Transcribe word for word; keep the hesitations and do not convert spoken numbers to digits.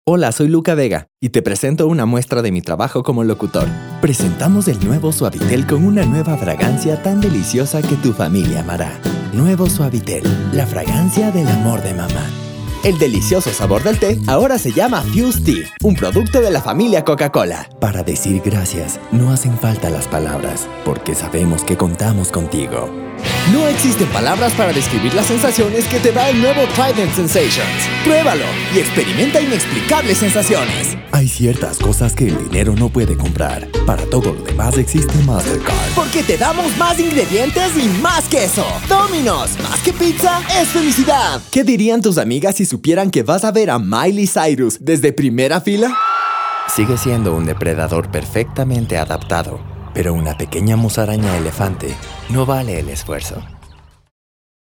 Hola, soy Luca Vega y te presento una muestra de mi trabajo como locutor. Presentamos el nuevo Suavitel con una nueva fragancia tan deliciosa que tu familia amará. Nuevo Suavitel, la fragancia del amor de mamá. El delicioso sabor del té ahora se llama Fuze Tea, un producto de la familia Coca-Cola. Para decir gracias, no hacen falta las palabras, porque sabemos que contamos contigo. No existen palabras para describir las sensaciones que te da el nuevo Trident Sensations. Pruébalo y experimenta inexplicables sensaciones. Hay ciertas cosas que el dinero no puede comprar. Para todo lo demás existe Mastercard. Porque te damos más ingredientes y más queso. Domino's, más que pizza, es felicidad. ¿Qué dirían tus amigas si supieran que vas a ver a Miley Cyrus desde primera fila? Sigue siendo un depredador perfectamente adaptado, pero una pequeña musaraña elefante no vale el esfuerzo.